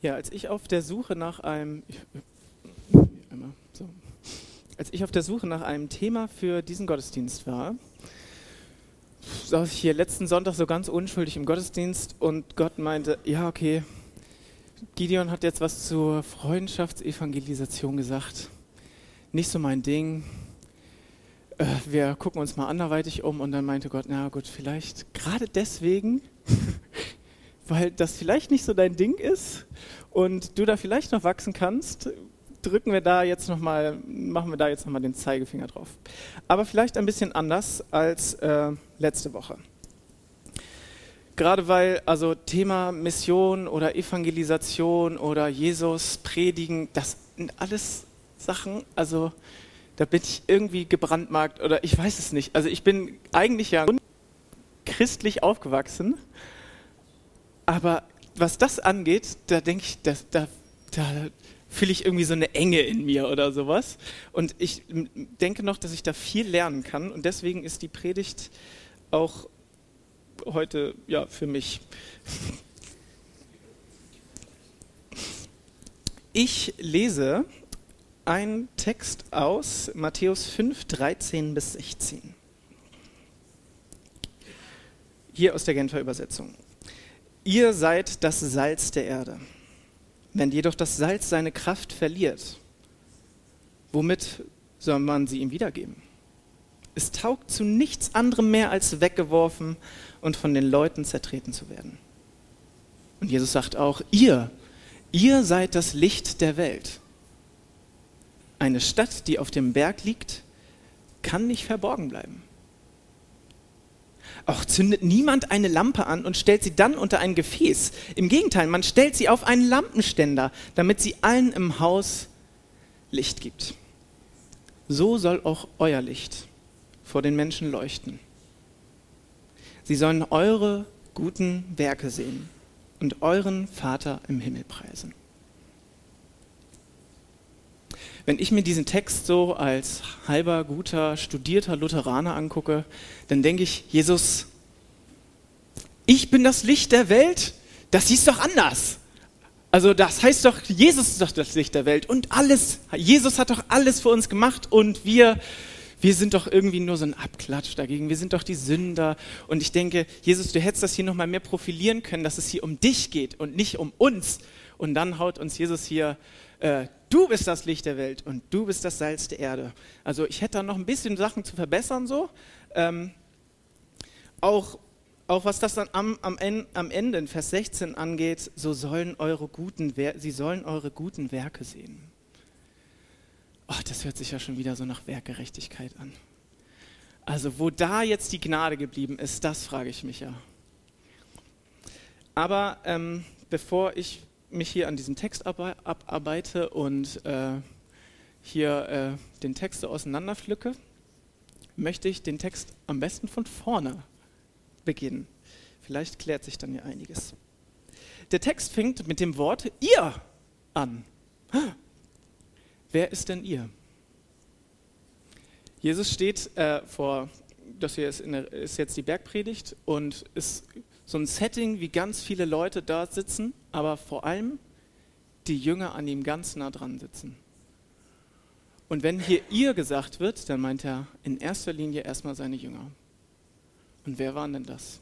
Ja, als ich auf der Suche nach einem, als ich auf der Suche nach einem Thema für diesen Gottesdienst war, saß ich hier letzten Sonntag so ganz unschuldig im Gottesdienst und Gott meinte, ja okay, Gideon hat jetzt was zur Freundschaftsevangelisation gesagt. Nicht so mein Ding. Wir gucken uns mal anderweitig um und dann meinte Gott, na gut, vielleicht gerade deswegen, weil das vielleicht nicht so dein Ding ist und du da vielleicht noch wachsen kannst, machen wir da jetzt nochmal den Zeigefinger drauf. Aber vielleicht ein bisschen anders als letzte Woche. Gerade weil also Thema Mission oder Evangelisation oder Jesus predigen, das sind alles Sachen, also da bin ich irgendwie gebrandmarkt oder ich weiß es nicht. Also ich bin eigentlich ja christlich aufgewachsen, aber was das angeht, da denke ich, da fühle ich irgendwie so eine Enge in mir oder sowas. Und ich denke noch, dass ich da viel lernen kann und deswegen ist die Predigt auch heute ja für mich. Ich lese einen Text aus Matthäus 5, 13 bis 16. Hier aus der Genfer Übersetzung. Ihr seid das Salz der Erde. Wenn jedoch das Salz seine Kraft verliert, womit soll man sie ihm wiedergeben? Es taugt zu nichts anderem mehr, als weggeworfen und von den Leuten zertreten zu werden. Und Jesus sagt auch, ihr seid das Licht der Welt. Eine Stadt, die auf dem Berg liegt, kann nicht verborgen bleiben. Auch zündet niemand eine Lampe an und stellt sie dann unter ein Gefäß. Im Gegenteil, man stellt sie auf einen Lampenständer, damit sie allen im Haus Licht gibt. So soll auch euer Licht vor den Menschen leuchten. Sie sollen eure guten Werke sehen und euren Vater im Himmel preisen. Wenn ich mir diesen Text so als halber, guter, studierter Lutheraner angucke, dann denke ich, Jesus, ich bin das Licht der Welt, das hieß doch anders. Also das heißt doch, Jesus ist doch das Licht der Welt und alles, Jesus hat doch alles für uns gemacht und wir sind doch irgendwie nur so ein Abklatsch dagegen, wir sind doch die Sünder. Und ich denke, Jesus, du hättest das hier nochmal mehr profilieren können, dass es hier um dich geht und nicht um uns. Und dann haut uns Jesus hier, du bist das Licht der Welt und du bist das Salz der Erde. Also ich hätte da noch ein bisschen Sachen zu verbessern so. Auch was das dann am Ende in Vers 16 angeht, sie sollen eure guten Werke sehen. Oh, das hört sich ja schon wieder so nach Werkgerechtigkeit an. Also wo da jetzt die Gnade geblieben ist, das frage ich mich ja. Aber bevor ich mich hier an diesem Text abarbeite und hier den Text so auseinanderpflücke, möchte ich den Text am besten von vorne beginnen. Vielleicht klärt sich dann ja einiges. Der Text fängt mit dem Wort ihr an. Wer ist denn ihr? Jesus steht das hier ist jetzt die Bergpredigt und ist so ein Setting, wie ganz viele Leute da sitzen, aber vor allem die Jünger an ihm ganz nah dran sitzen. Und wenn hier ihr gesagt wird, dann meint er in erster Linie erstmal seine Jünger. Und wer waren denn das?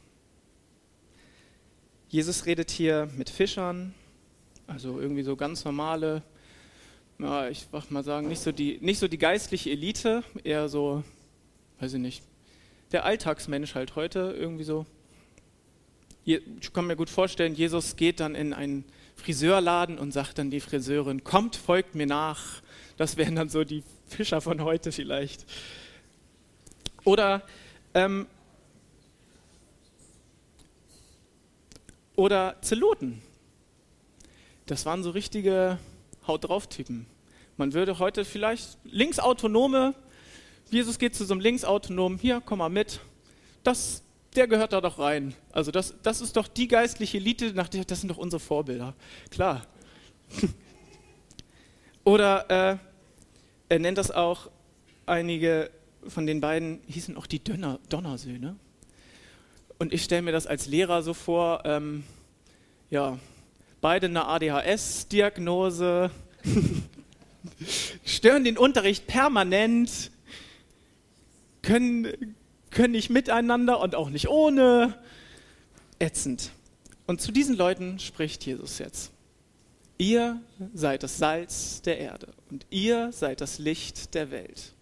Jesus redet hier mit Fischern, also irgendwie so ganz normale, ja, ich mach mal sagen, nicht so die geistliche Elite, eher so, weiß ich nicht, der Alltagsmensch halt heute irgendwie so. Ich kann mir gut vorstellen, Jesus geht dann in einen Friseurladen und sagt dann die Friseurin, kommt, folgt mir nach. Das wären dann so die Fischer von heute vielleicht. Oder Zeloten. Das waren so richtige Haut-drauf-Typen. Man würde heute vielleicht Linksautonome, Jesus geht zu so einem Linksautonomen, hier, komm mal mit, der gehört da doch rein. Also das ist doch die geistliche Elite, das sind doch unsere Vorbilder. Klar. Oder er nennt das auch, einige von den beiden hießen auch die Donnersöhne. Und ich stelle mir das als Lehrer so vor, beide eine ADHS-Diagnose, stören den Unterricht permanent, können nicht miteinander und auch nicht ohne. Ätzend. Und zu diesen Leuten spricht Jesus jetzt. Ihr seid das Salz der Erde und ihr seid das Licht der Welt.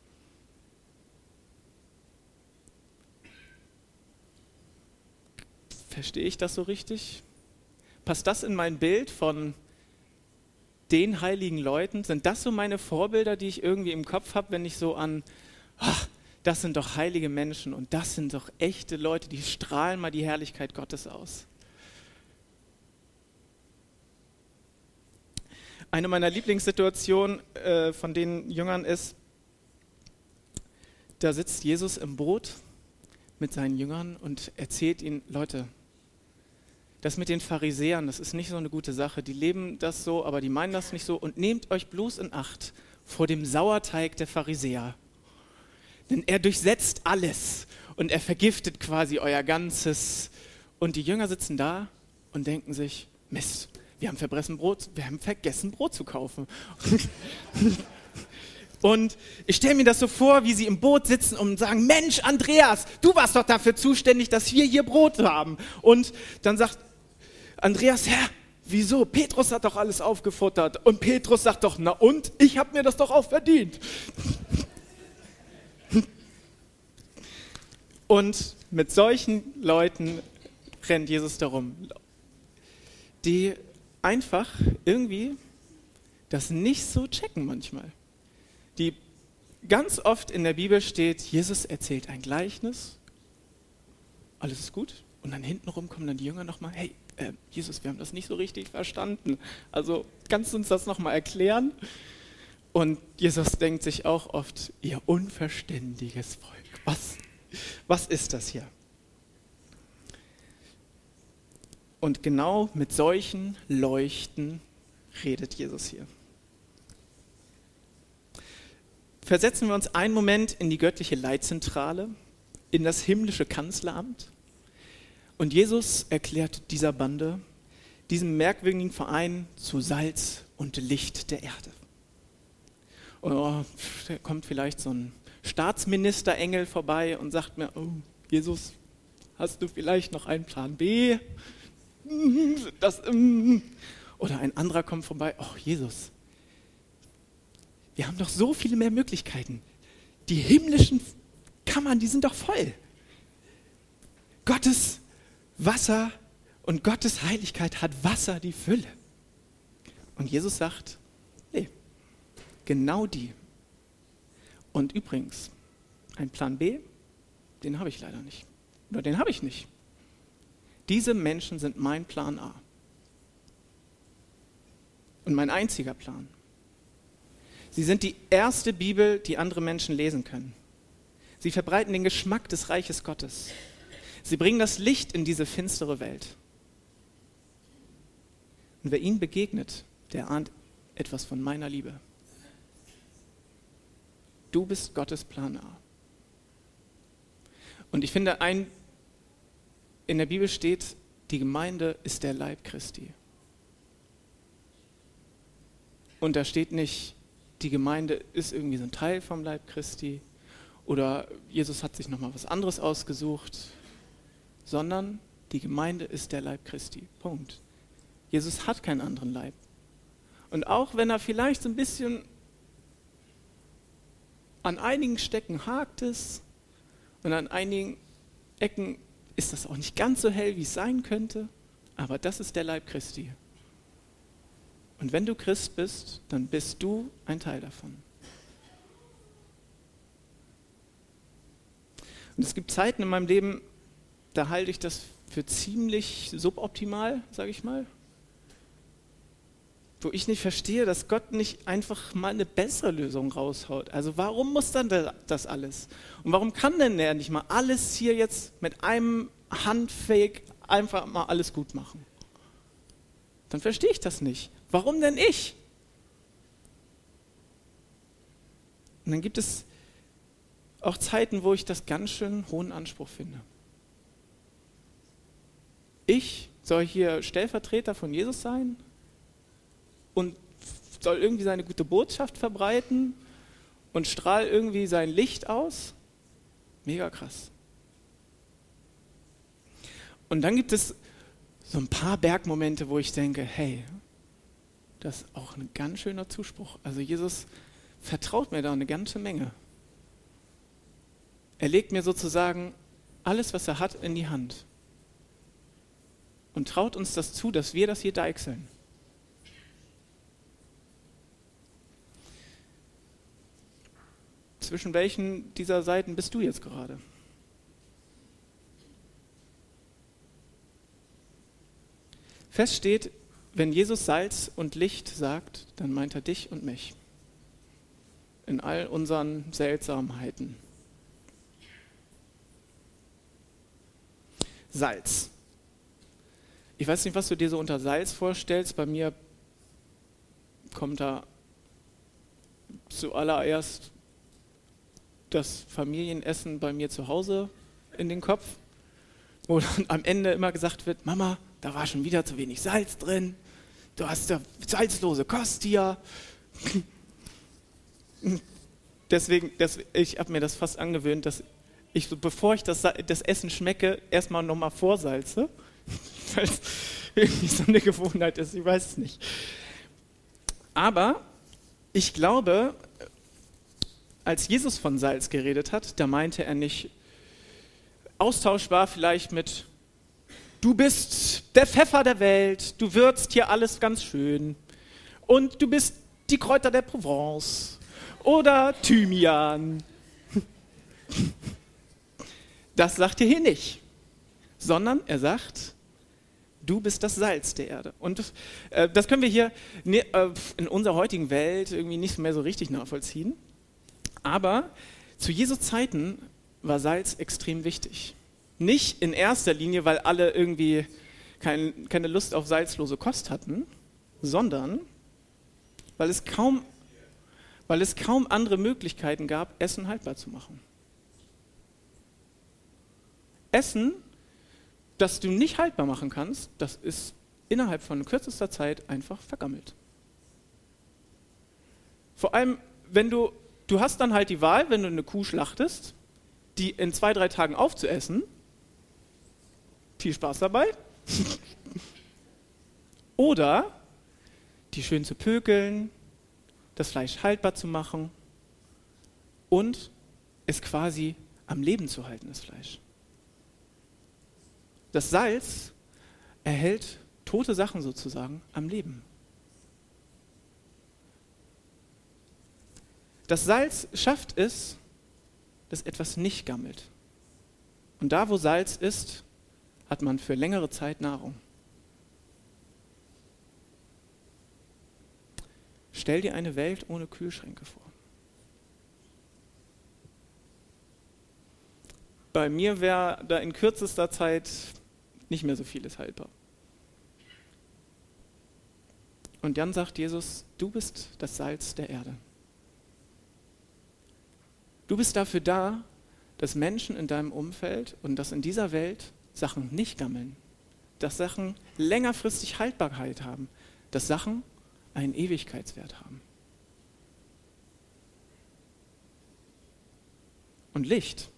Verstehe ich das so richtig? Passt das in mein Bild von den heiligen Leuten? Sind das so meine Vorbilder, die ich irgendwie im Kopf habe, wenn ich so an, das sind doch heilige Menschen und das sind doch echte Leute, die strahlen mal die Herrlichkeit Gottes aus. Eine meiner Lieblingssituationen von den Jüngern ist, da sitzt Jesus im Boot mit seinen Jüngern und erzählt ihnen, Leute, das mit den Pharisäern, das ist nicht so eine gute Sache. Die leben das so, aber die meinen das nicht so. Und nehmt euch bloß in Acht vor dem Sauerteig der Pharisäer. Denn er durchsetzt alles und er vergiftet quasi euer Ganzes. Und die Jünger sitzen da und denken sich, Mist, wir haben vergessen Brot zu kaufen. Und ich stelle mir das so vor, wie sie im Boot sitzen und sagen, Mensch, Andreas, du warst doch dafür zuständig, dass wir hier Brot haben. Und dann sagt Andreas, wieso? Petrus hat doch alles aufgefuttert. Und Petrus sagt doch, na und? Ich habe mir das doch auch verdient. Und mit solchen Leuten rennt Jesus darum, die einfach irgendwie das nicht so checken manchmal. Die ganz oft in der Bibel steht, Jesus erzählt ein Gleichnis, alles ist gut. Und dann hintenrum kommen dann die Jünger nochmal, hey, Jesus, wir haben das nicht so richtig verstanden. Also kannst du uns das nochmal erklären? Und Jesus denkt sich auch oft, ihr unverständiges Volk, was ist das hier? Und genau mit solchen Leuchten redet Jesus hier. Versetzen wir uns einen Moment in die göttliche Leitzentrale, in das himmlische Kanzleramt. Und Jesus erklärt dieser Bande, diesem merkwürdigen Verein, zu Salz und Licht der Erde. Und da kommt vielleicht so ein Staatsministerengel vorbei und sagt mir, oh, Jesus, hast du vielleicht noch einen Plan B? Oder ein anderer kommt vorbei, oh Jesus, wir haben doch so viele mehr Möglichkeiten. Die himmlischen Kammern, die sind doch voll. Gottes Wasser und Gottes Heiligkeit hat Wasser die Fülle. Und Jesus sagt, nee, genau die. Und übrigens, ein Plan B, den habe ich leider nicht. Oder den habe ich nicht. Diese Menschen sind mein Plan A. Und mein einziger Plan. Sie sind die erste Bibel, die andere Menschen lesen können. Sie verbreiten den Geschmack des Reiches Gottes. Sie bringen das Licht in diese finstere Welt. Und wer ihnen begegnet, der ahnt etwas von meiner Liebe. Du bist Gottes Plan A. Und ich finde, in der Bibel steht, die Gemeinde ist der Leib Christi. Und da steht nicht, die Gemeinde ist irgendwie so ein Teil vom Leib Christi oder Jesus hat sich nochmal was anderes ausgesucht, sondern die Gemeinde ist der Leib Christi. Punkt. Jesus hat keinen anderen Leib. Und auch wenn er vielleicht so ein bisschen an einigen Stecken hakt es und an einigen Ecken ist das auch nicht ganz so hell, wie es sein könnte, aber das ist der Leib Christi. Und wenn du Christ bist, dann bist du ein Teil davon. Und es gibt Zeiten in meinem Leben, da halte ich das für ziemlich suboptimal, sage ich mal. Wo ich nicht verstehe, dass Gott nicht einfach mal eine bessere Lösung raushaut. Also warum muss dann das alles? Und warum kann denn er nicht mal alles hier jetzt mit einem Handfake einfach mal alles gut machen? Dann verstehe ich das nicht. Warum denn ich? Und dann gibt es auch Zeiten, wo ich das ganz schön hohen Anspruch finde. Ich soll hier Stellvertreter von Jesus sein? und soll irgendwie seine gute Botschaft verbreiten und strahlt irgendwie sein Licht aus. Mega krass. Und dann gibt es so ein paar Bergmomente, wo ich denke, hey, das ist auch ein ganz schöner Zuspruch. Also Jesus vertraut mir da eine ganze Menge. Er legt mir sozusagen alles, was er hat, in die Hand. Und traut uns das zu, dass wir das hier deichseln. Zwischen welchen dieser Seiten bist du jetzt gerade? Fest steht, wenn Jesus Salz und Licht sagt, dann meint er dich und mich. In all unseren Seltsamheiten. Salz. Ich weiß nicht, was du dir so unter Salz vorstellst. Bei mir kommt da zuallererst das Familienessen bei mir zu Hause in den Kopf, wo dann am Ende immer gesagt wird, Mama, da war schon wieder zu wenig Salz drin, du hast ja salzlose Kost hier. Deswegen, ich habe mir das fast angewöhnt, dass ich, so, bevor ich das Essen schmecke, erstmal nochmal vorsalze, weil es irgendwie so eine Gewohnheit ist, ich weiß es nicht. Aber ich glaube, als Jesus von Salz geredet hat, da meinte er nicht austauschbar vielleicht mit du bist der Pfeffer der Welt, du würzt hier alles ganz schön und du bist die Kräuter der Provence oder Thymian. Das sagt er hier nicht, sondern er sagt, du bist das Salz der Erde. Und das können wir hier in unserer heutigen Welt irgendwie nicht mehr so richtig nachvollziehen. Aber zu Jesu Zeiten war Salz extrem wichtig. Nicht in erster Linie, weil alle irgendwie keine Lust auf salzlose Kost hatten, sondern weil es kaum andere Möglichkeiten gab, Essen haltbar zu machen. Essen, das du nicht haltbar machen kannst, das ist innerhalb von kürzester Zeit einfach vergammelt. Vor allem, wenn du hast dann halt die Wahl, wenn du eine Kuh schlachtest, die in 2-3 Tagen aufzuessen. Viel Spaß dabei. Oder die schön zu pökeln, das Fleisch haltbar zu machen und es quasi am Leben zu halten, das Fleisch. Das Salz erhält tote Sachen sozusagen am Leben. Das Salz schafft es, dass etwas nicht gammelt. Und da, wo Salz ist, hat man für längere Zeit Nahrung. Stell dir eine Welt ohne Kühlschränke vor. Bei mir wäre da in kürzester Zeit nicht mehr so vieles haltbar. Und dann sagt Jesus, du bist das Salz der Erde. Du bist dafür da, dass Menschen in deinem Umfeld und dass in dieser Welt Sachen nicht gammeln, dass Sachen längerfristig Haltbarkeit haben, dass Sachen einen Ewigkeitswert haben. Und Licht.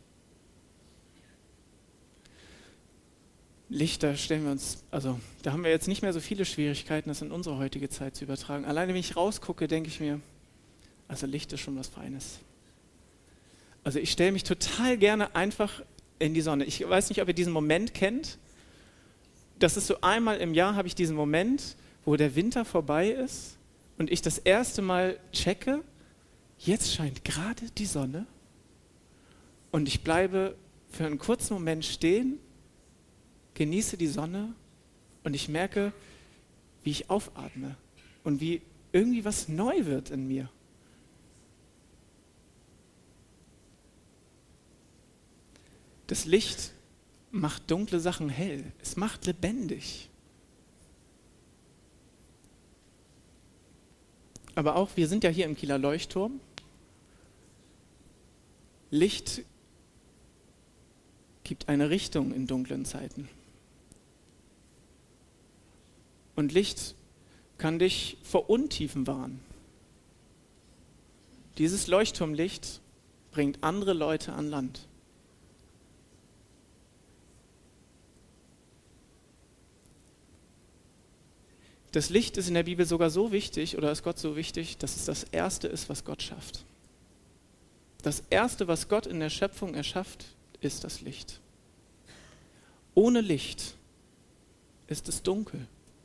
Licht, da stellen wir uns, also da haben wir jetzt nicht mehr so viele Schwierigkeiten, das in unsere heutige Zeit zu übertragen. Alleine wenn ich rausgucke, denke ich mir, also Licht ist schon was Feines. Also ich stelle mich total gerne einfach in die Sonne. Ich weiß nicht, ob ihr diesen Moment kennt. Das ist so einmal im Jahr habe ich diesen Moment, wo der Winter vorbei ist und ich das erste Mal checke, jetzt scheint gerade die Sonne und ich bleibe für einen kurzen Moment stehen, genieße die Sonne und ich merke, wie ich aufatme und wie irgendwie was neu wird in mir. Das Licht macht dunkle Sachen hell. Es macht lebendig. Aber auch, wir sind ja hier im Kieler Leuchtturm. Licht gibt eine Richtung in dunklen Zeiten. Und Licht kann dich vor Untiefen warnen. Dieses Leuchtturmlicht bringt andere Leute an Land. Das Licht ist in der Bibel sogar so wichtig, oder ist Gott so wichtig, dass es das Erste ist, was Gott schafft. Das Erste, was Gott in der Schöpfung erschafft, ist das Licht. Ohne Licht ist es dunkel.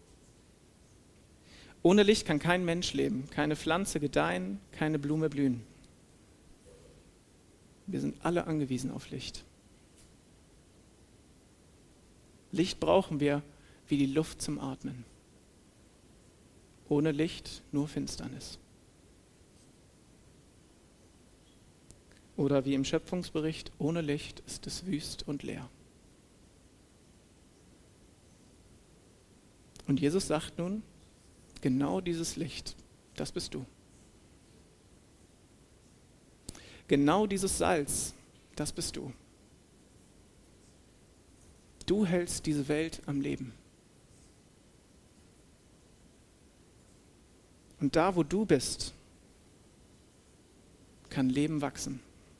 Ohne Licht kann kein Mensch leben, keine Pflanze gedeihen, keine Blume blühen. Wir sind alle angewiesen auf Licht. Licht brauchen wir wie die Luft zum Atmen. Ohne Licht nur Finsternis. Oder wie im Schöpfungsbericht, ohne Licht ist es wüst und leer. Und Jesus sagt nun, genau dieses Licht, das bist du. Genau dieses Salz, das bist du. Du hältst diese Welt am Leben. Und da, wo du bist, kann Leben wachsen.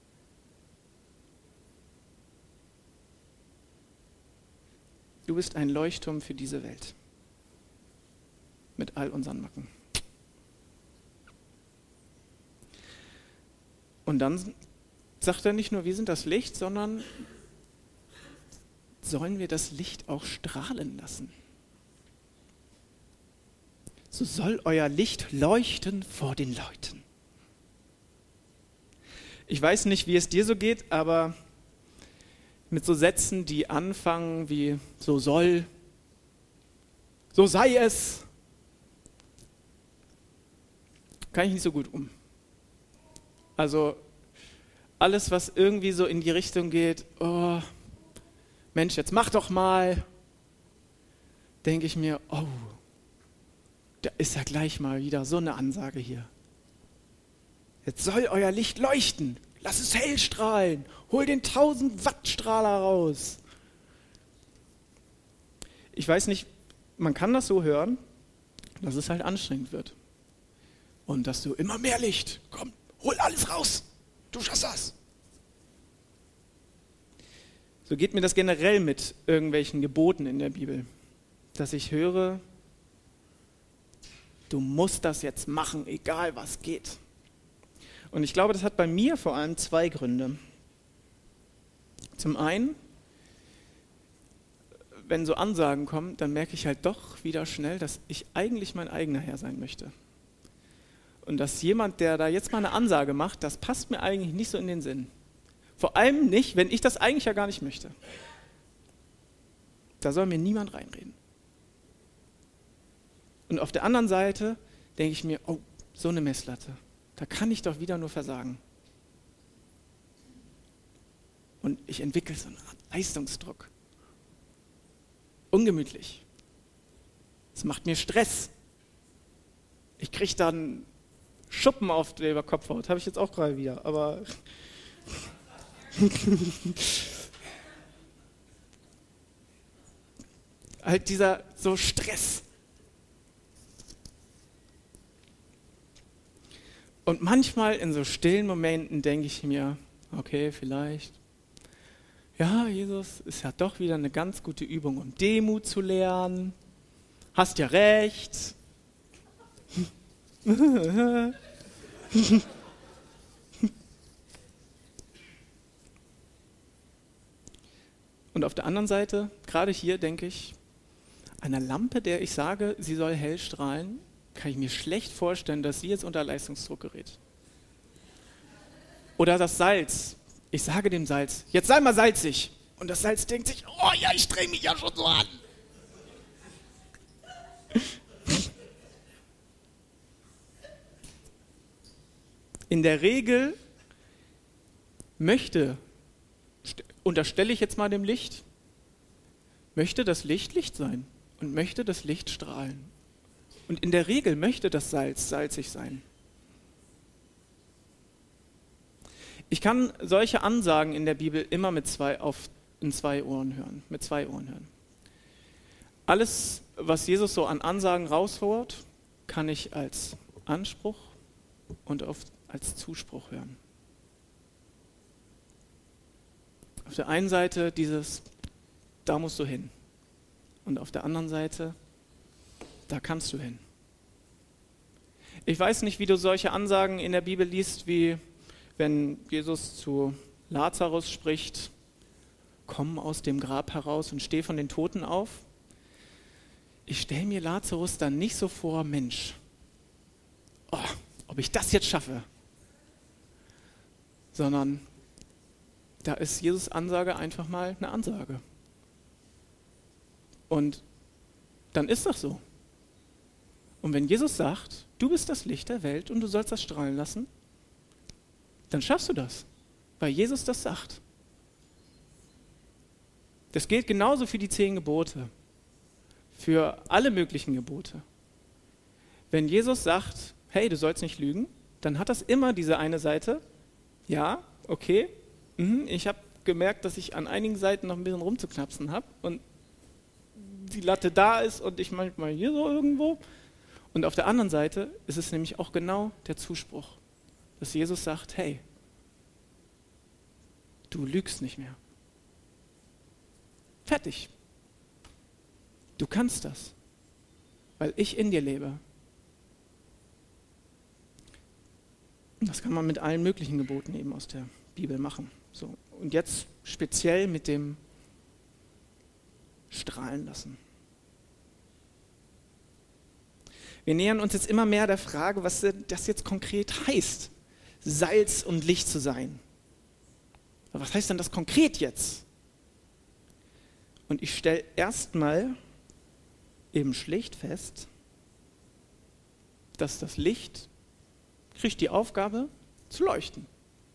Du bist ein Leuchtturm für diese Welt. Mit all unseren Macken. Und dann sagt er nicht nur, wir sind das Licht, sondern sollen wir das Licht auch strahlen lassen. So soll euer Licht leuchten vor den Leuten. Ich weiß nicht, wie es dir so geht, aber mit so Sätzen, die anfangen wie so soll, so sei es, kann ich nicht so gut um. Also alles, was irgendwie so in die Richtung geht, oh, Mensch, jetzt mach doch mal, denke ich mir, oh, da ist ja gleich mal wieder so eine Ansage hier. Jetzt soll euer Licht leuchten. Lass es hell strahlen. Hol den 1000 Watt Strahler raus. Ich weiß nicht, man kann das so hören, dass es halt anstrengend wird. Und dass du immer mehr Licht, komm, hol alles raus. Du schaffst das. So geht mir das generell mit irgendwelchen Geboten in der Bibel. Dass ich höre, du musst das jetzt machen, egal was geht. Und ich glaube, das hat bei mir vor allem 2 Gründe. Zum einen, wenn so Ansagen kommen, dann merke ich halt doch wieder schnell, dass ich eigentlich mein eigener Herr sein möchte. Und dass jemand, der da jetzt mal eine Ansage macht, das passt mir eigentlich nicht so in den Sinn. Vor allem nicht, wenn ich das eigentlich ja gar nicht möchte. Da soll mir niemand reinreden. Und auf der anderen Seite denke ich mir, oh, so eine Messlatte, da kann ich doch wieder nur versagen. Und ich entwickle so eine Art Leistungsdruck. Ungemütlich. Es macht mir Stress. Ich kriege dann Schuppen auf der Kopfhaut, habe ich jetzt auch gerade wieder, aber halt dieser so Stress. Und manchmal in so stillen Momenten denke ich mir, okay, vielleicht, ja, Jesus, ist ja doch wieder eine ganz gute Übung, um Demut zu lernen. Hast ja recht. Und auf der anderen Seite, gerade hier denke ich, einer Lampe, der ich sage, sie soll hell strahlen, kann ich mir schlecht vorstellen, dass sie jetzt unter Leistungsdruck gerät. Oder das Salz. Ich sage dem Salz, jetzt sei mal salzig. Und das Salz denkt sich, oh ja, ich streng mich ja schon so an. In der Regel unterstelle ich jetzt mal dem Licht, möchte das Licht Licht sein und möchte das Licht strahlen. Und in der Regel möchte das Salz salzig sein. Ich kann solche Ansagen in der Bibel immer in 2 Ohren hören. Alles, was Jesus so an Ansagen raushaut, kann ich als Anspruch und oft als Zuspruch hören. Auf der einen Seite dieses, da musst du hin. Und auf der anderen Seite, da kannst du hin. Ich weiß nicht, wie du solche Ansagen in der Bibel liest, wie wenn Jesus zu Lazarus spricht, komm aus dem Grab heraus und steh von den Toten auf. Ich stelle mir Lazarus dann nicht so vor, Mensch, ob ich das jetzt schaffe, sondern da ist Jesus' Ansage einfach mal eine Ansage. Und dann ist das so. Und wenn Jesus sagt, du bist das Licht der Welt und du sollst das strahlen lassen, dann schaffst du das, weil Jesus das sagt. Das gilt genauso für die 10 Gebote, für alle möglichen Gebote. Wenn Jesus sagt, hey, du sollst nicht lügen, dann hat das immer diese eine Seite, ja, okay, ich habe gemerkt, dass ich an einigen Seiten noch ein bisschen rumzuknapsen habe und die Latte da ist und ich manchmal hier so irgendwo. Und auf der anderen Seite ist es nämlich auch genau der Zuspruch, dass Jesus sagt, hey, du lügst nicht mehr. Fertig. Du kannst das, weil ich in dir lebe. Und das kann man mit allen möglichen Geboten eben aus der Bibel machen. So. Und jetzt speziell mit dem Strahlen lassen. Wir nähern uns jetzt immer mehr der Frage, was das jetzt konkret heißt, Salz und Licht zu sein. Aber was heißt denn das konkret jetzt? Und ich stelle erstmal eben schlicht fest, dass das Licht kriegt die Aufgabe zu leuchten.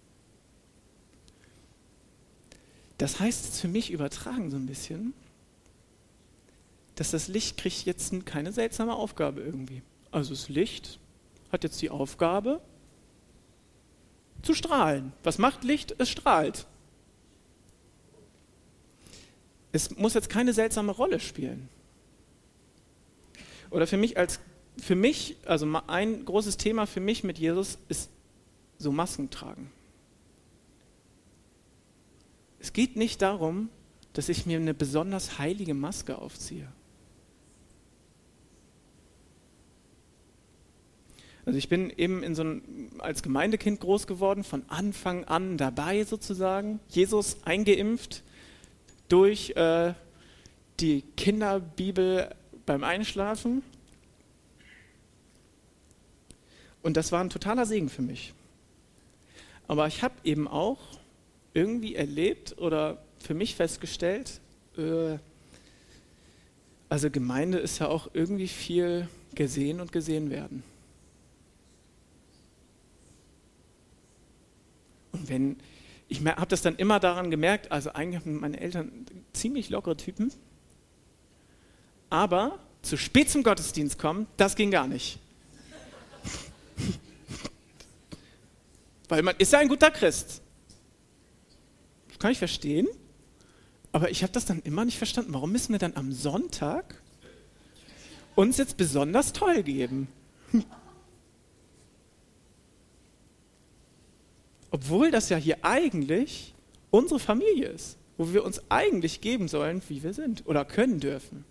Das heißt jetzt für mich übertragen so ein bisschen, dass das Licht kriegt jetzt keine seltsame Aufgabe irgendwie. Also das Licht hat jetzt die Aufgabe zu strahlen. Was macht Licht? Es strahlt. Es muss jetzt keine seltsame Rolle spielen. Oder für mich, also ein großes Thema für mich mit Jesus ist so Masken tragen. Es geht nicht darum, dass ich mir eine besonders heilige Maske aufziehe. Also ich bin eben als Gemeindekind groß geworden, von Anfang an dabei sozusagen, Jesus eingeimpft durch die Kinderbibel beim Einschlafen. Und das war ein totaler Segen für mich. Aber ich habe eben auch irgendwie erlebt oder für mich festgestellt, also Gemeinde ist ja auch irgendwie viel gesehen und gesehen werden. Und ich habe das dann immer daran gemerkt, also eigentlich haben meine Eltern ziemlich lockere Typen, aber zu spät zum Gottesdienst kommen, das ging gar nicht. Weil man ist ja ein guter Christ. Das kann ich verstehen, aber ich habe das dann immer nicht verstanden. Warum müssen wir dann am Sonntag uns jetzt besonders toll geben? Obwohl das ja hier eigentlich unsere Familie ist, wo wir uns eigentlich geben sollen, wie wir sind oder können dürfen.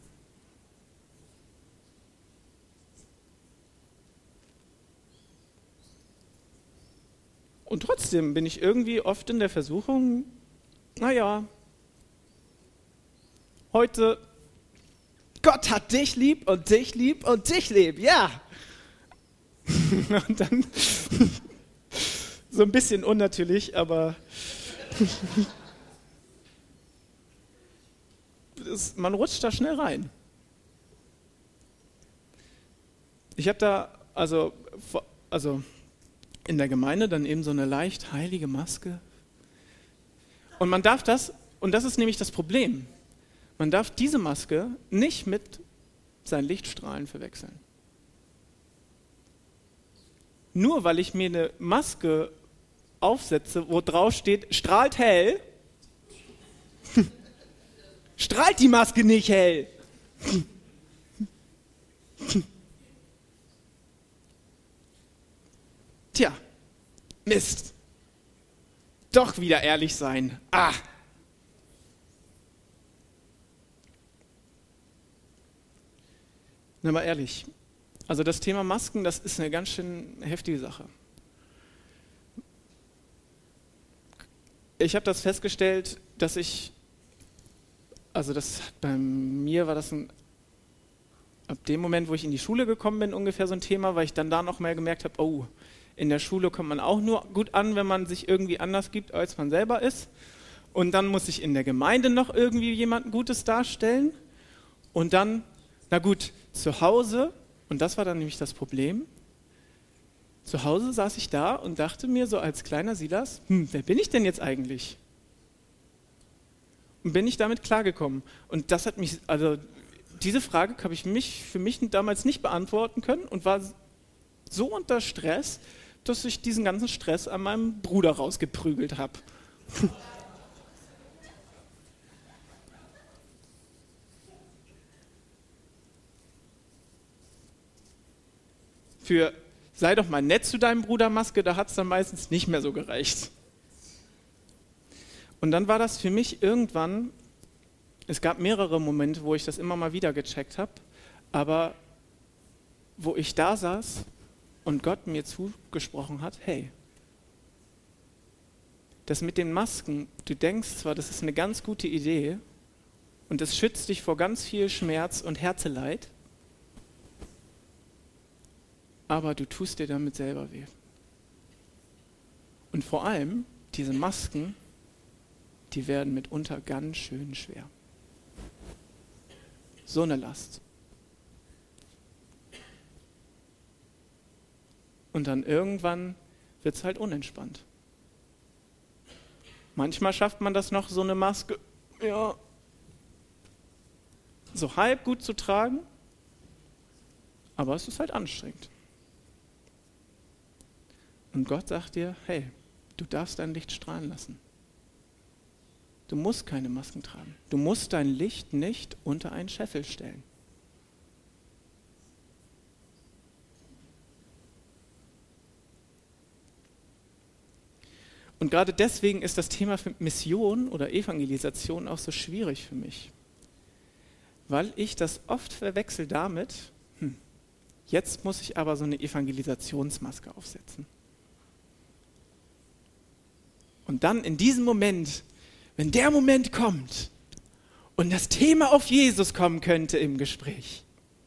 Und trotzdem bin ich irgendwie oft in der Versuchung, naja, heute, Gott hat dich lieb und dich lieb und dich lieb, ja. Und dann so ein bisschen unnatürlich, aber man rutscht da schnell rein. Ich habe da also in der Gemeinde dann eben so eine leicht heilige Maske. Und man darf das, und das ist nämlich das Problem, man darf diese Maske nicht mit seinen Lichtstrahlen verwechseln. Nur weil ich mir eine Maske aufsetze, wo drauf steht, strahlt hell, strahlt die Maske nicht hell. Tja, Mist. Doch wieder ehrlich sein. Na, mal ehrlich. Also das Thema Masken, das ist eine ganz schön heftige Sache. Ich habe das festgestellt, bei mir war das ab dem Moment, wo ich in die Schule gekommen bin, ungefähr so ein Thema, weil ich dann da noch mehr gemerkt habe, oh, in der Schule kommt man auch nur gut an, wenn man sich irgendwie anders gibt, als man selber ist. Und dann muss ich in der Gemeinde noch irgendwie jemanden Gutes darstellen. Und dann, na gut, zu Hause, und das war dann nämlich das Problem, zu Hause saß ich da und dachte mir so als kleiner Silas, wer bin ich denn jetzt eigentlich? Und bin ich damit klargekommen? Und das hat mich, also diese Frage habe ich für mich damals nicht beantworten können und war so unter Stress, dass ich diesen ganzen Stress an meinem Bruder rausgeprügelt habe. Für sei doch mal nett zu deinem Bruder Maske, da hat es dann meistens nicht mehr so gereicht. Und dann war das für mich irgendwann, es gab mehrere Momente, wo ich das immer mal wieder gecheckt habe, aber wo ich da saß und Gott mir zugesprochen hat, hey, das mit den Masken, du denkst zwar, das ist eine ganz gute Idee und es schützt dich vor ganz viel Schmerz und Herzeleid, aber du tust dir damit selber weh. Und vor allem, diese Masken, die werden mitunter ganz schön schwer. So eine Last. Und dann irgendwann wird es halt unentspannt. Manchmal schafft man das noch, so eine Maske so halb gut zu tragen, aber es ist halt anstrengend. Und Gott sagt dir, hey, du darfst dein Licht strahlen lassen. Du musst keine Masken tragen. Du musst dein Licht nicht unter einen Scheffel stellen. Und gerade deswegen ist das Thema Mission oder Evangelisation auch so schwierig für mich. Weil ich das oft verwechsel damit, jetzt muss ich aber so eine Evangelisationsmaske aufsetzen. Und dann in diesem Moment, wenn der Moment kommt und das Thema auf Jesus kommen könnte im Gespräch,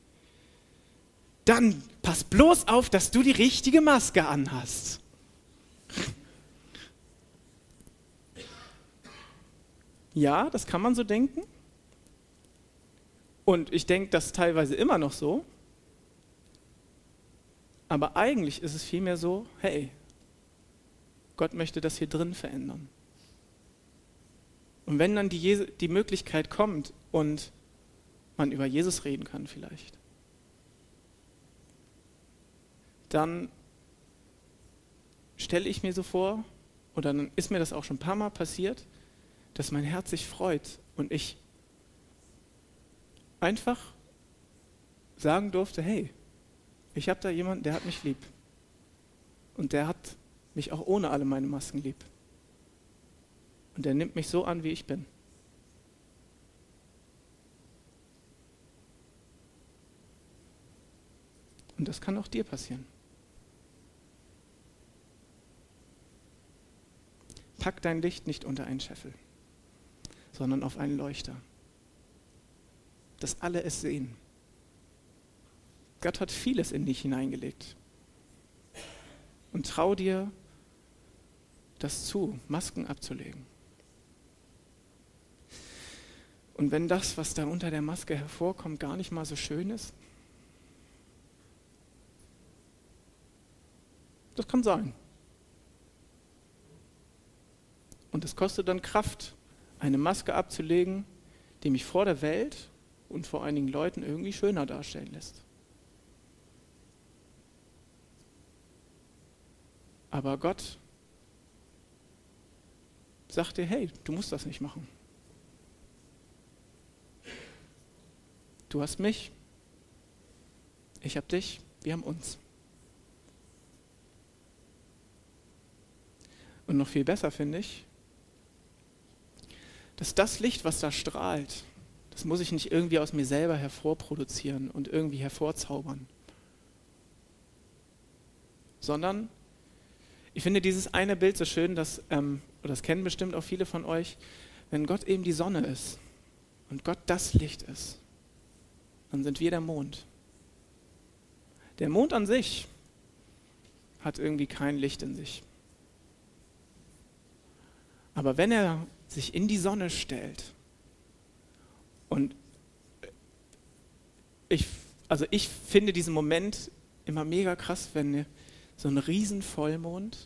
dann pass bloß auf, dass du die richtige Maske anhast. Ja, das kann man so denken. Und ich denke das teilweise immer noch so. Aber eigentlich ist es vielmehr so, hey, Gott möchte das hier drin verändern. Und wenn dann die Möglichkeit kommt und man über Jesus reden kann vielleicht, dann stelle ich mir so vor, oder dann ist mir das auch schon ein paar Mal passiert, dass mein Herz sich freut und ich einfach sagen durfte, hey, ich habe da jemanden, der hat mich lieb. Und der hat mich auch ohne alle meine Masken lieb. Und der nimmt mich so an, wie ich bin. Und das kann auch dir passieren. Pack dein Licht nicht unter einen Scheffel, sondern auf einen Leuchter, dass alle es sehen. Gott hat vieles in dich hineingelegt. Und trau dir das zu, Masken abzulegen. Und wenn das, was da unter der Maske hervorkommt, gar nicht mal so schön ist, das kann sein. Und es kostet dann Kraft, eine Maske abzulegen, die mich vor der Welt und vor einigen Leuten irgendwie schöner darstellen lässt. Aber Gott sagt dir, hey, du musst das nicht machen. Du hast mich, ich habe dich, wir haben uns. Und noch viel besser finde ich, dass das Licht, was da strahlt, das muss ich nicht irgendwie aus mir selber hervorproduzieren und irgendwie hervorzaubern. Sondern, ich finde dieses eine Bild so schön, oder das kennen bestimmt auch viele von euch, wenn Gott eben die Sonne ist und Gott das Licht ist, dann sind wir der Mond. Der Mond an sich hat irgendwie kein Licht in sich. Aber wenn er sich in die Sonne stellt und ich finde diesen Moment immer mega krass, wenn so ein riesen Vollmond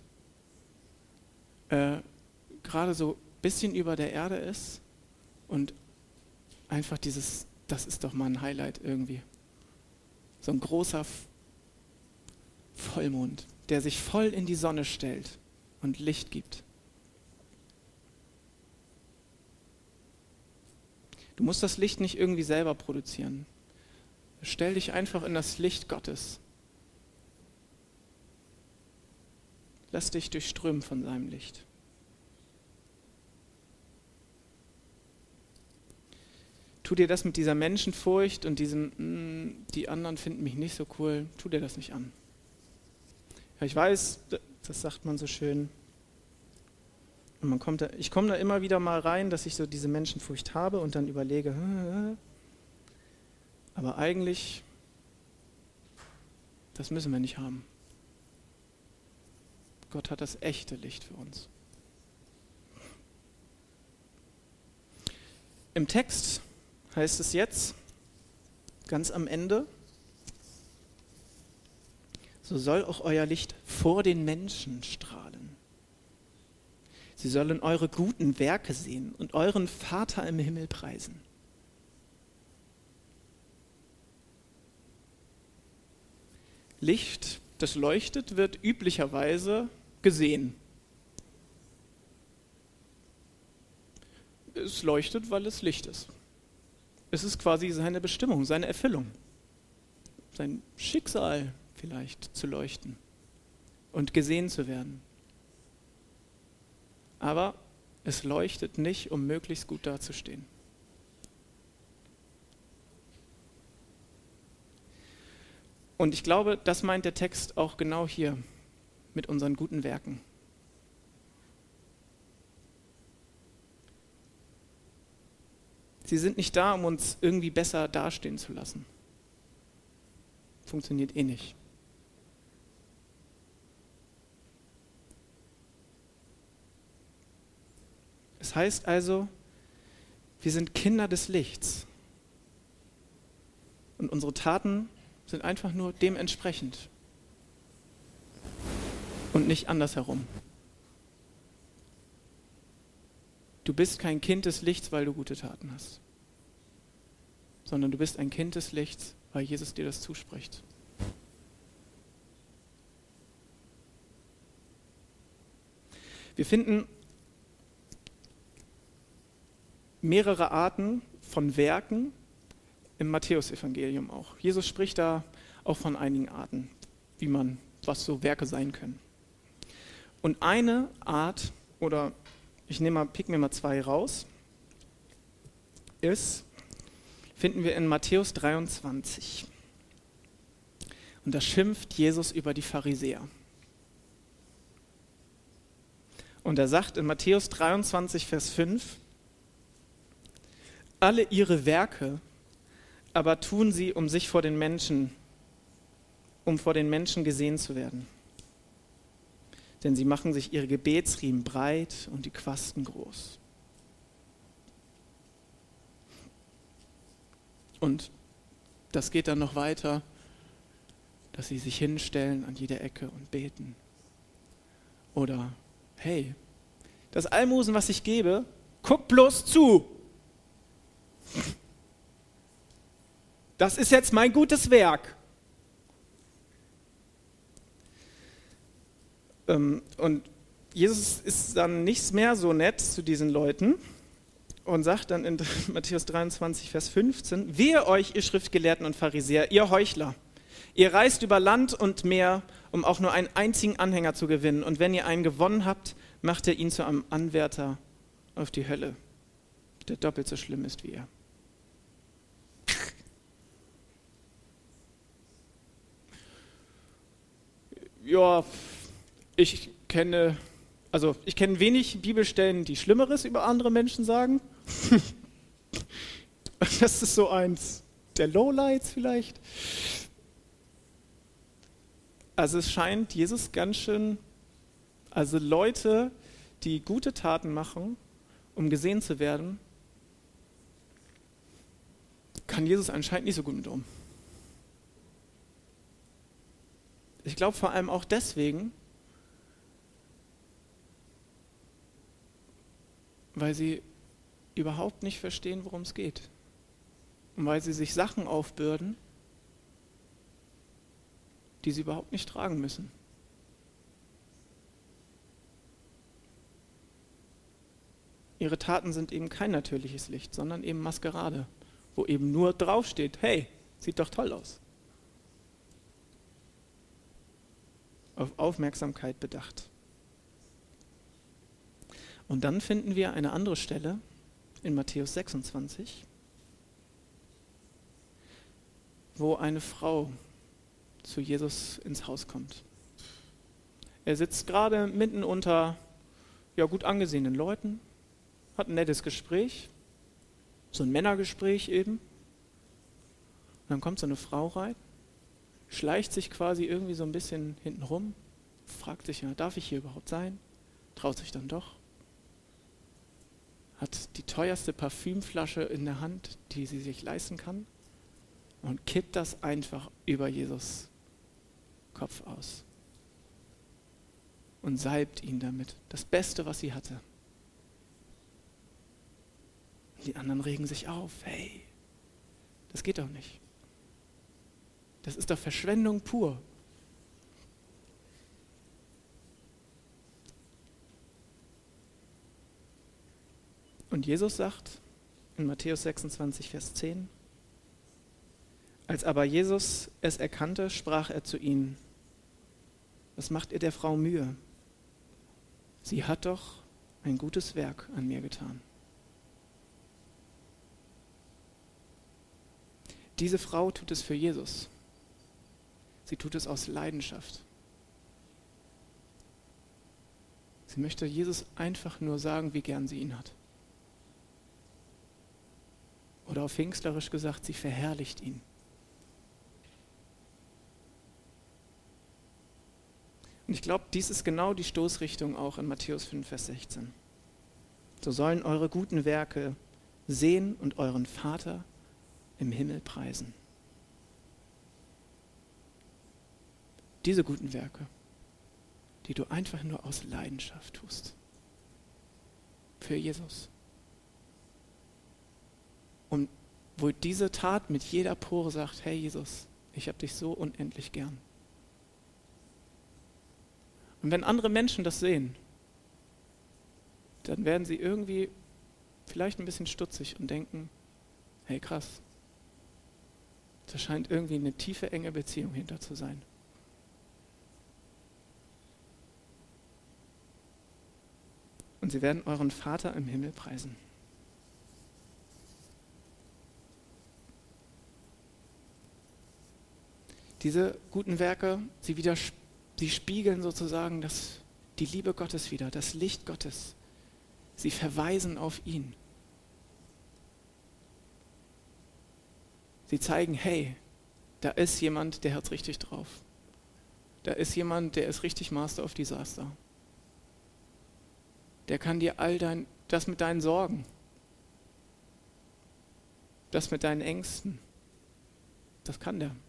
gerade so ein bisschen über der Erde ist und einfach das ist doch mal ein Highlight irgendwie. So ein großer Vollmond, der sich voll in die Sonne stellt und Licht gibt. Du musst das Licht nicht irgendwie selber produzieren. Stell dich einfach in das Licht Gottes. Lass dich durchströmen von seinem Licht. Tu dir das mit dieser Menschenfurcht und diesem, die anderen finden mich nicht so cool, tu dir das nicht an. Ja, ich weiß, das sagt man so schön. Und ich komme da immer wieder mal rein, dass ich so diese Menschenfurcht habe und dann überlege, aber eigentlich, das müssen wir nicht haben. Gott hat das echte Licht für uns. Im Text heißt es jetzt, ganz am Ende, so soll auch euer Licht vor den Menschen strahlen. Sie sollen eure guten Werke sehen und euren Vater im Himmel preisen. Licht, das leuchtet, wird üblicherweise gesehen. Es leuchtet, weil es Licht ist. Es ist quasi seine Bestimmung, seine Erfüllung, sein Schicksal vielleicht zu leuchten und gesehen zu werden. Aber es leuchtet nicht, um möglichst gut dazustehen. Und ich glaube, das meint der Text auch genau hier mit unseren guten Werken. Sie sind nicht da, um uns irgendwie besser dastehen zu lassen. Funktioniert eh nicht. Es heißt also, wir sind Kinder des Lichts. Und unsere Taten sind einfach nur dementsprechend. Und nicht andersherum. Du bist kein Kind des Lichts, weil du gute Taten hast. Sondern du bist ein Kind des Lichts, weil Jesus dir das zuspricht. Wir finden mehrere Arten von Werken im Matthäusevangelium auch. Jesus spricht da auch von einigen Arten, was so Werke sein können. Und eine Art, oder pick mir mal zwei raus, finden wir in Matthäus 23. Und da schimpft Jesus über die Pharisäer. Und er sagt in Matthäus 23, Vers 5, alle ihre Werke aber tun sie, um vor den Menschen gesehen zu werden. Denn sie machen sich ihre Gebetsriemen breit und die Quasten groß. Und das geht dann noch weiter, dass sie sich hinstellen an jeder Ecke und beten. Oder, hey, das Almosen, was ich gebe, guck bloß zu. Das ist jetzt mein gutes Werk. Und Jesus ist dann nicht mehr so nett zu diesen Leuten und sagt dann in Matthäus 23, Vers 15, wehe euch, ihr Schriftgelehrten und Pharisäer, ihr Heuchler. Ihr reist über Land und Meer, um auch nur einen einzigen Anhänger zu gewinnen. Und wenn ihr einen gewonnen habt, macht er ihn zu einem Anwärter auf die Hölle, der doppelt so schlimm ist wie er. Ja, ich kenne wenig Bibelstellen, die Schlimmeres über andere Menschen sagen. Das ist so eins der Lowlights vielleicht. Also es scheint Jesus ganz schön, also Leute, die gute Taten machen, um gesehen zu werden, kann Jesus anscheinend nicht so gut mit um. Ich glaube vor allem auch deswegen, weil sie überhaupt nicht verstehen, worum es geht. Und weil sie sich Sachen aufbürden, die sie überhaupt nicht tragen müssen. Ihre Taten sind eben kein natürliches Licht, sondern eben Maskerade, wo eben nur draufsteht, hey, sieht doch toll aus. Auf Aufmerksamkeit bedacht. Und dann finden wir eine andere Stelle in Matthäus 26, wo eine Frau zu Jesus ins Haus kommt. Er sitzt gerade mitten unter gut angesehenen Leuten, hat ein nettes Gespräch, so ein Männergespräch eben. Und dann kommt so eine Frau rein, schleicht sich quasi irgendwie so ein bisschen hinten rum, fragt sich, darf ich hier überhaupt sein? Traut sich dann doch. Hat die teuerste Parfümflasche in der Hand, die sie sich leisten kann, und kippt das einfach über Jesus Kopf aus. Und salbt ihn damit. Das Beste, was sie hatte. Die anderen regen sich auf. Hey, das geht doch nicht. Das ist doch Verschwendung pur. Und Jesus sagt in Matthäus 26, Vers 10, als aber Jesus es erkannte, sprach er zu ihnen, was macht ihr der Frau Mühe? Sie hat doch ein gutes Werk an mir getan. Diese Frau tut es für Jesus. Sie tut es aus Leidenschaft. Sie möchte Jesus einfach nur sagen, wie gern sie ihn hat. Oder auf Pfingstlerisch gesagt, sie verherrlicht ihn. Und ich glaube, dies ist genau die Stoßrichtung auch in Matthäus 5, Vers 16. So sollen eure guten Werke sehen und euren Vater im Himmel preisen. Diese guten Werke, die du einfach nur aus Leidenschaft tust. Für Jesus. Und wo diese Tat mit jeder Pore sagt, hey Jesus, ich habe dich so unendlich gern. Und wenn andere Menschen das sehen, dann werden sie irgendwie vielleicht ein bisschen stutzig und denken, hey krass, da scheint irgendwie eine tiefe, enge Beziehung hinter zu sein. Und sie werden euren Vater im Himmel preisen. Diese guten Werke, sie spiegeln sozusagen die Liebe Gottes wider, das Licht Gottes. Sie verweisen auf ihn. Sie zeigen, hey, da ist jemand, der hat's richtig drauf. Da ist jemand, der ist richtig Master of Disaster. Der kann dir das mit deinen Sorgen, das mit deinen Ängsten, das kann der.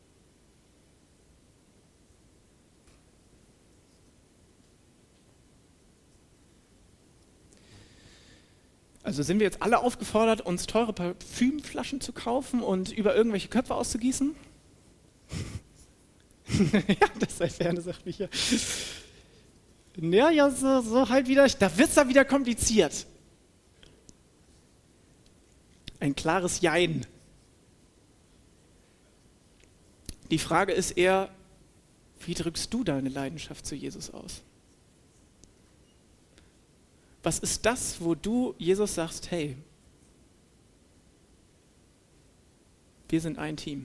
Also sind wir jetzt alle aufgefordert, uns teure Parfümflaschen zu kaufen und über irgendwelche Köpfe auszugießen? Ja, das sei ferne, sagt mich ja. Ja, so halt wieder, da wird es dann wieder kompliziert. Ein klares Jein. Die Frage ist eher, wie drückst du deine Leidenschaft zu Jesus aus? Was ist das, wo du Jesus sagst, hey, wir sind ein Team.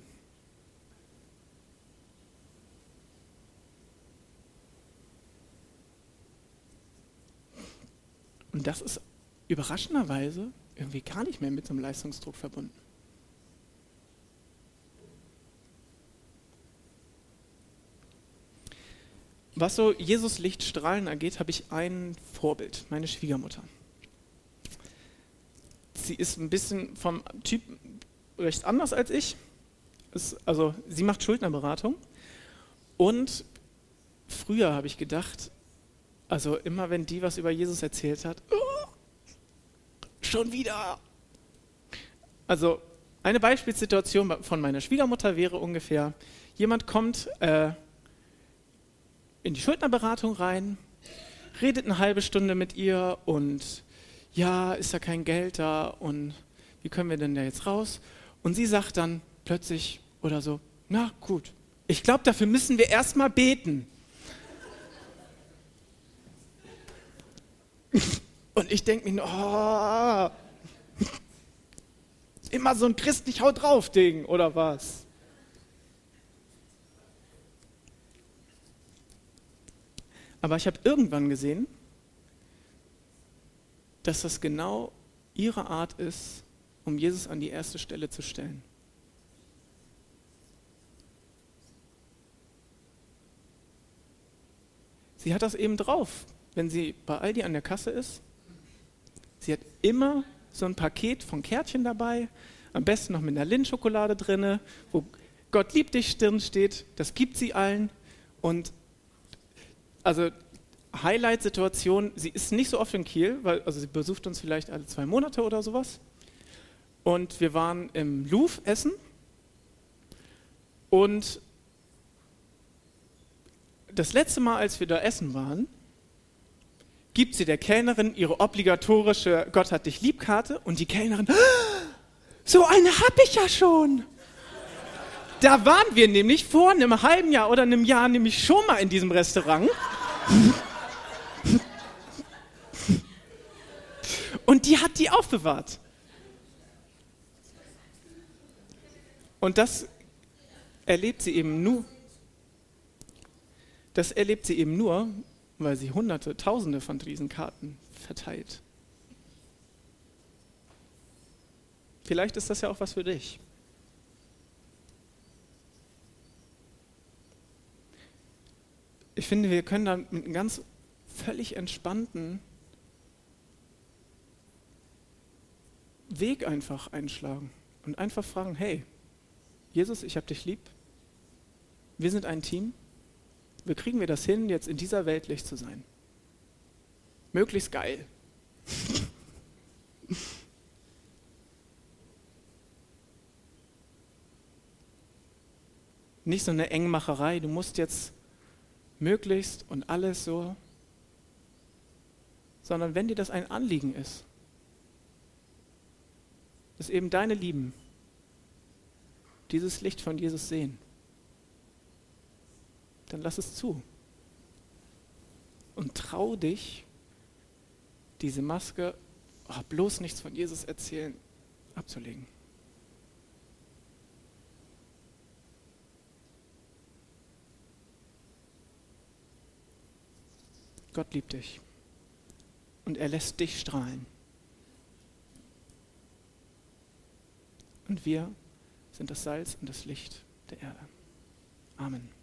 Und das ist überraschenderweise irgendwie gar nicht mehr mit so einem Leistungsdruck verbunden. Was so Jesus Lichtstrahlen angeht, habe ich ein Vorbild, meine Schwiegermutter. Sie ist ein bisschen vom Typ recht anders als ich. Also sie macht Schuldnerberatung. Und früher habe ich gedacht, also immer wenn die was über Jesus erzählt hat, schon wieder. Also eine Beispielssituation von meiner Schwiegermutter wäre ungefähr, jemand kommt in die Schuldnerberatung rein, redet eine halbe Stunde mit ihr und ja, ist da kein Geld da und wie können wir denn da jetzt raus? Und sie sagt dann plötzlich oder so, na gut, ich glaube, dafür müssen wir erstmal beten. Und ich denke mir, oh, immer so ein christlich Haut drauf Ding, oder was? Aber ich habe irgendwann gesehen, dass das genau ihre Art ist, um Jesus an die erste Stelle zu stellen. Sie hat das eben drauf, wenn sie bei Aldi an der Kasse ist. Sie hat immer so ein Paket von Kärtchen dabei, am besten noch mit einer Lindschokolade drin, wo Gott liebt dich drin steht, das gibt sie allen. Und also Highlight-Situation, sie ist nicht so oft in Kiel, also sie besucht uns vielleicht alle 2 Monate oder sowas. Und wir waren im Louvre essen und das letzte Mal, als wir da essen waren, gibt sie der Kellnerin ihre obligatorische Gott hat dich lieb Karte und die Kellnerin, so eine hab ich ja schon. Da waren wir nämlich vor einem halben Jahr oder einem Jahr nämlich schon mal in diesem Restaurant. Und die hat die aufbewahrt. Und das erlebt sie eben nur. Das erlebt sie eben nur, weil sie Hunderte, Tausende von diesen Karten verteilt. Vielleicht ist das ja auch was für dich. Ich finde, wir können da mit einem ganz völlig entspannten Weg einfach einschlagen und einfach fragen, hey, Jesus, ich habe dich lieb. Wir sind ein Team. Wie kriegen wir das hin, jetzt in dieser Welt Licht zu sein? Möglichst geil. Nicht so eine Engmacherei, du musst jetzt möglichst und alles so, sondern wenn dir das ein Anliegen ist, dass eben deine Lieben dieses Licht von Jesus sehen, dann lass es zu. Und trau dich, diese Maske, bloß nichts von Jesus erzählen, abzulegen. Gott liebt dich und er lässt dich strahlen. Und wir sind das Salz und das Licht der Erde. Amen.